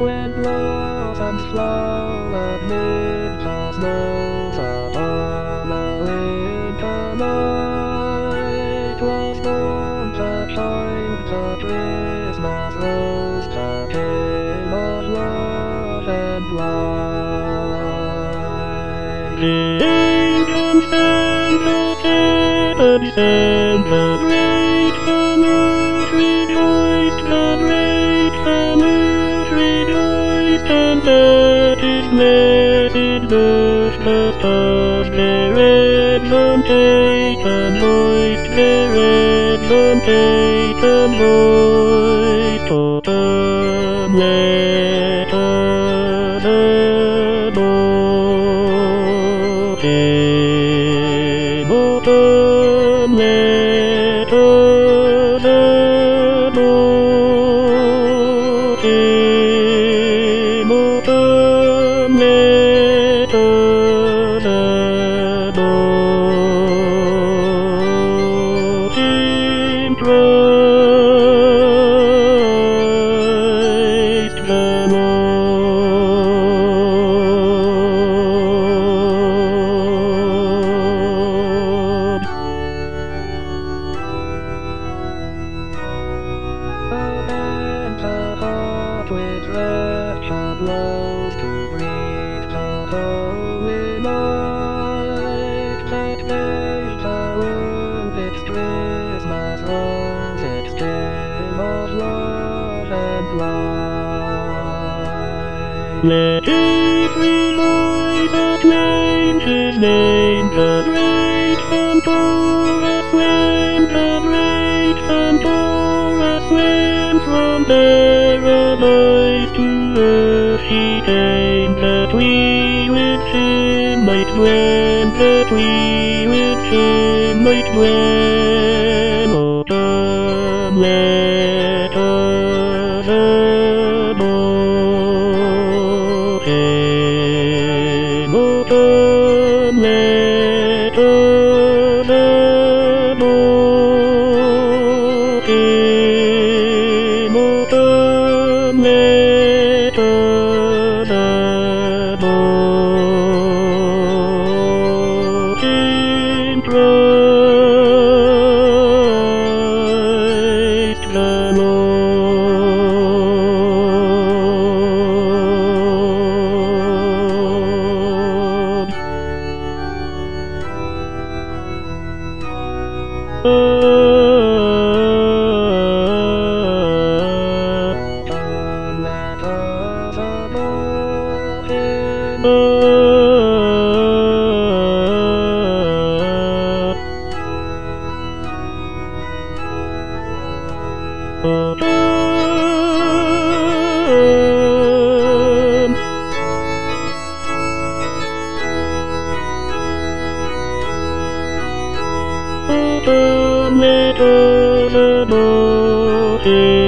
When low and slow amid the snows upon a winter night was born the child, the Christmas rose, the King of love and light. The ancient Santa came and sent the great news, rejoiced the great news, rejoiced, and that his message burst the stars, their exultation voiced, their exultation voiced. Autumn, let us adore him. Autumn, let us adore him. Autumn, let us adore him. Christ the Lord. With rapture blows to greet the holy night that made the world its Christmas rose, its stem of love and light. Let every voice acclaim his name, the great Cantorus went, the great Cantorus went from paradise to earth he came, that we with him might dwell, that we with him might dwell. Autumn, let us adore him. Autumn, let us adore him. Autumn, let us adore him. Christ the Autumn, let us adore him.